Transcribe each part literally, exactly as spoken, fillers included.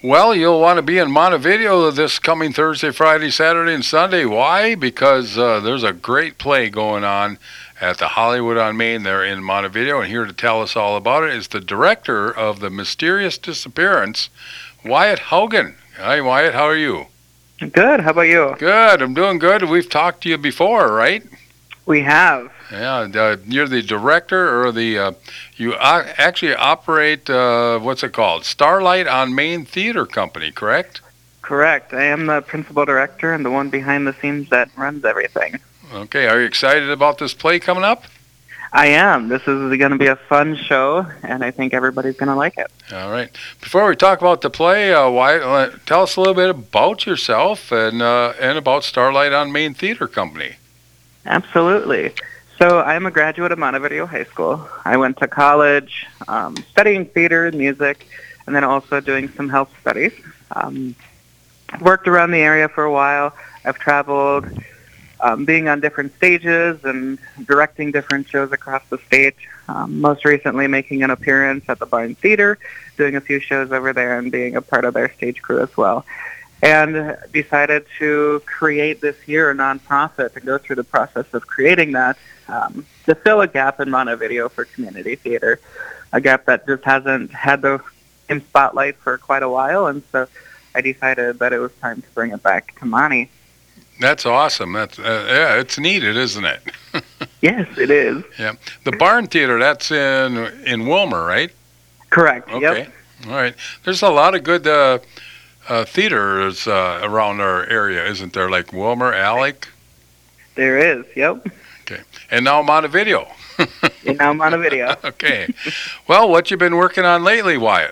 Well, you'll want to be in Montevideo this coming Thursday, Friday, Saturday, and Sunday. Why? Because uh, there's a great play going on at the Hollywood on Main there in Montevideo, and here to tell us all about it is the director of The Mysterious Disappearance, Wyatt Haugen. Hi, Wyatt. How are you? Good. How about you? Good. I'm doing good. We've talked to you before, right? We have. Yeah. Uh, you're the director, or the uh, you uh, actually operate uh, what's it called? Starlight on Main Theater Company, correct? Correct. I am the principal director and the one behind the scenes that runs everything. Okay. Are you excited about this play coming up? I am. This is going to be a fun show, and I think everybody's going to like it. All right. Before we talk about the play, uh, why, uh, tell us a little bit about yourself and uh, and about Starlight on Main Theater Company. Absolutely. So I'm a graduate of Montevideo High School. I went to college um, studying theater and music, and then also doing some health studies. Um, worked around the area for a while. I've traveled, um, being on different stages and directing different shows across the state. Um, most recently making an appearance at the Barn Theater, doing a few shows over there and being a part of their stage crew as well. And decided to create this year a nonprofit and go through the process of creating that um, to fill a gap in Montevideo for community theater, a gap that just hasn't had the same spotlight for quite a while. And so I decided that it was time to bring it back to Monty. That's awesome. That's uh, yeah, it's needed, isn't it? Yes, it is. Yeah. The Barn Theater, that's in in Wilmer, right? Correct. Okay. Yep. All right. There's a lot of good uh, uh, theaters uh, around our area, isn't there? Like Wilmer, Alec. There is. Yep. Okay. And now Montevideo. And now Montevideo. Okay. Well, what you been working on lately, Wyatt?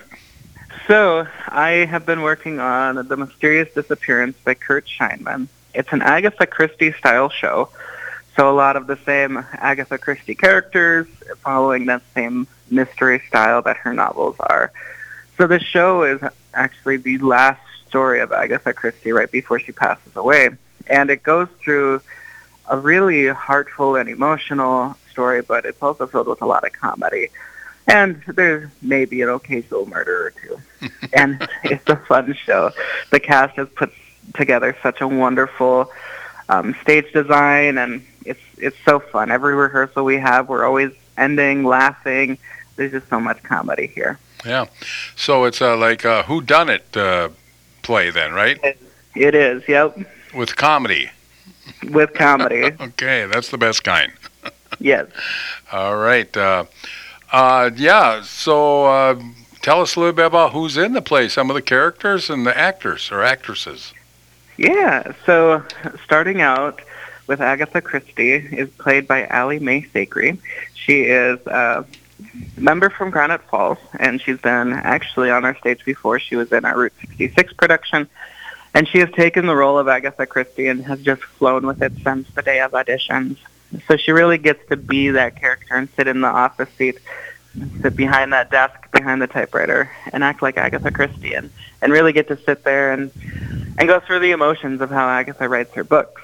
So I have been working on The Mysterious Disappearance by Kurt Scheinman. It's an Agatha Christie-style show, so a lot of the same Agatha Christie characters, following that same mystery style that her novels are. So the show is actually the last story of Agatha Christie right before she passes away, and it goes through a really heartful and emotional story, but it's also filled with a lot of comedy. And there's maybe an occasional murder or two. And it's a fun show. The cast has put together such a wonderful um, stage design, and it's it's so fun. Every rehearsal we have, we're always ending laughing. There's just so much comedy here. Yeah. So it's uh, like a whodunit uh, play then, right? It, it is, yep. With comedy. With comedy. Okay, that's the best kind. Yes. All right. Uh, uh, yeah, so uh, tell us a little bit about who's in the play, some of the characters and the actors or actresses. Yeah, so starting out with Agatha Christie is played by Allie Mae Sacre. She is a member from Granite Falls, and she's been actually on our stage before. She was in our Route sixty-six production, and she has taken the role of Agatha Christie and has just flown with it since the day of auditions. So she really gets to be that character and sit in the office seat, sit behind that desk, behind the typewriter, and act like Agatha Christie, and, and really get to sit there and and go through the emotions of how Agatha writes her books.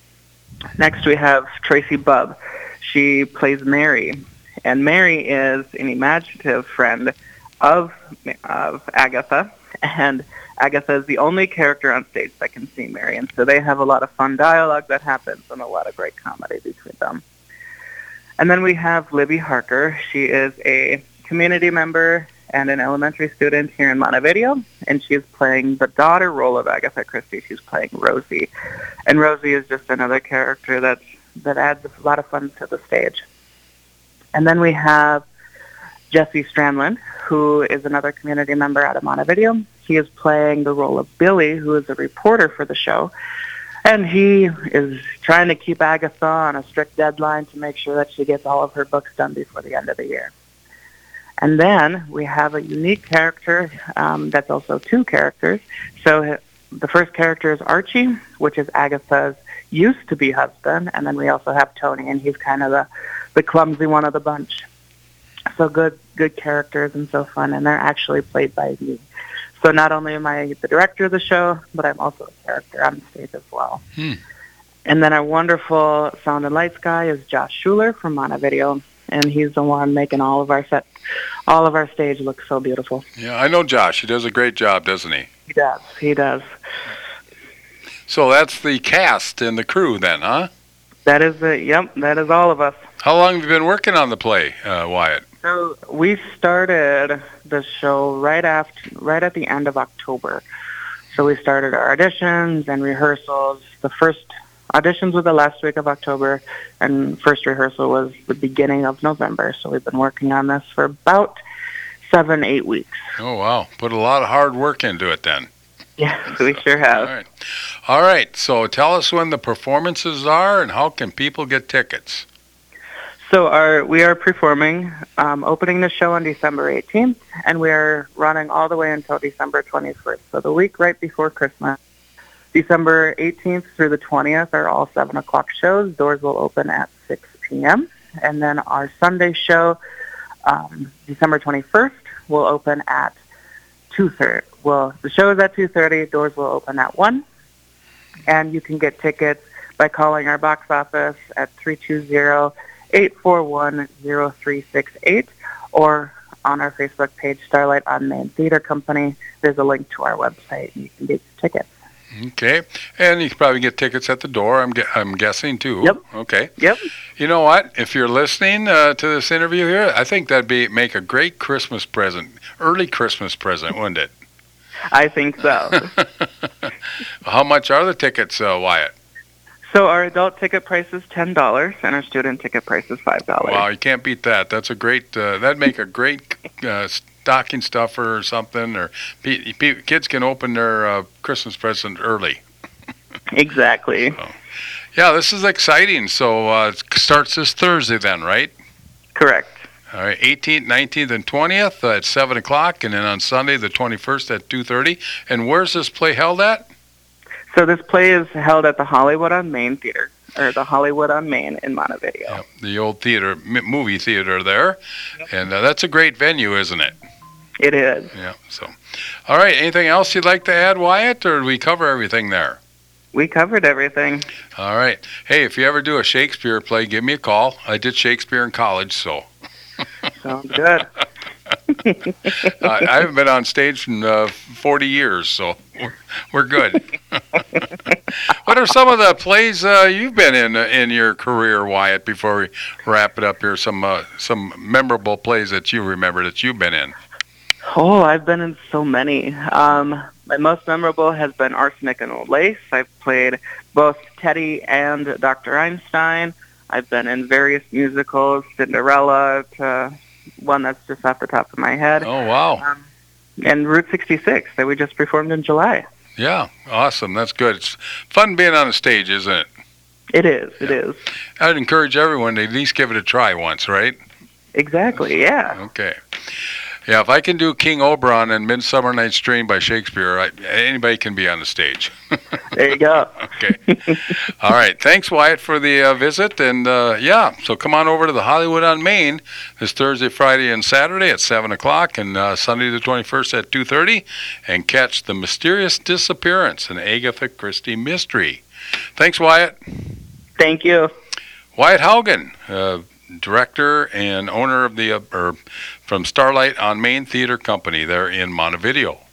Next, we have Tracy Bubb. She plays Mary, and Mary is an imaginative friend of of Agatha, and Agatha is the only character on stage that can see Mary, and so they have a lot of fun dialogue that happens and a lot of great comedy between them. And then we have Libby Harker. She is a community member and an elementary student here in Montevideo, and she is playing the daughter role of Agatha Christie. She's playing Rosie, and Rosie is just another character that that adds a lot of fun to the stage. And then we have Jesse Strandland, who is another community member out of Montevideo. He is playing the role of Billy, who is a reporter for the show, and he is trying to keep Agatha on a strict deadline to make sure that she gets all of her books done before the end of the year. And then we have a unique character um, that's also two characters. So the first character is Archie, which is Agatha's used-to-be husband, and then we also have Tony, and he's kind of the, the clumsy one of the bunch. So good good characters and so fun, and they're actually played by me. So not only am I the director of the show, but I'm also a character on stage as well. Hmm. And then our wonderful sound and lights guy is Josh Schuler from Montevideo, and he's the one making all of our set, all of our stage look so beautiful. Yeah, I know Josh. He does a great job, doesn't he? He does. He does. So that's the cast and the crew then, huh? That is it. Yep, that is all of us. How long have you been working on the play, uh, Wyatt? So we started the show right after, right at the end of October. So we started our auditions and rehearsals. The first auditions were the last week of October, and first rehearsal was the beginning of November. So we've been working on this for about seven, eight weeks. Oh, wow. Put a lot of hard work into it then. Yes, we sure have. All right. All right. So tell us when the performances are and how can people get tickets? So our we are performing, um, opening the show on December eighteenth, and we are running all the way until December twenty-first. So the week right before Christmas. December eighteenth through the twentieth are all seven o'clock shows. Doors will open at six p.m. And then our Sunday show, um, December twenty-first, will open at two thirty. Well, the show is at two thirty. Doors will open at one. And you can get tickets by calling our box office at three two zero, eight four one, zero three six eight or on our Facebook page, Starlight on Main Theater Company. There's a link to our website, and you can get your tickets. Okay. And you can probably get tickets at the door, I'm, gu- I'm guessing, too. Yep. Okay. Yep. You know what? If you're listening uh, to this interview here, I think that'd be make a great Christmas present, early Christmas present, wouldn't it? I think so. How much are the tickets, uh, Wyatt? So our adult ticket price is ten dollars, and our student ticket price is five dollars. Wow, you can't beat that. That's a great, uh, that'd make a great uh, stocking stuffer or something, or pe- pe- kids can open their uh, Christmas present early. Exactly. So, yeah, this is exciting. So uh, it starts this Thursday then, right? Correct. All right, eighteenth, nineteenth, and twentieth uh, at seven o'clock, and then on Sunday, the twenty-first at two thirty. And where's this play held at? So this play is held at the Hollywood on Main Theater, or the Hollywood on Main in Montevideo. Yeah, the old theater, m- movie theater there. Yep. And uh, that's a great venue, isn't it? It is. Yeah, so. All right, anything else you'd like to add, Wyatt, or did we cover everything there? We covered everything. All right. Hey, if you ever do a Shakespeare play, give me a call. I did Shakespeare in college, so. Sounds good. I, I haven't been on stage in uh, forty years, so we're, we're good. What are some of the plays uh, you've been in uh, in your career, Wyatt, before we wrap it up here? Some uh, some memorable plays that you remember that you've been in. Oh, I've been in so many. Um, my most memorable has been Arsenic and Old Lace. I've played both Teddy and Doctor Einstein. I've been in various musicals, Cinderella, to one that's just off the top of my head. Oh, wow. Um, and Route sixty-six that we just performed in July. Yeah, awesome. That's good. It's fun being on a stage, isn't it? It is. It yeah. is. I'd encourage everyone to at least give it a try once, right? Exactly, yeah. Okay. Yeah, if I can do King Oberon and Midsummer Night's Dream by Shakespeare, I, anybody can be on the stage. There you go. Okay. All right. Thanks, Wyatt, for the uh, visit. And, uh, yeah, so come on over to the Hollywood on Main this Thursday, Friday, and Saturday at seven o'clock, and uh, Sunday the twenty-first at two thirty, and catch The Mysterious Disappearance, an Agatha Christie mystery. Thanks, Wyatt. Thank you. Wyatt Haugen, uh, director and owner of the, uh, or from Starlight on Main Theater Company there in Montevideo.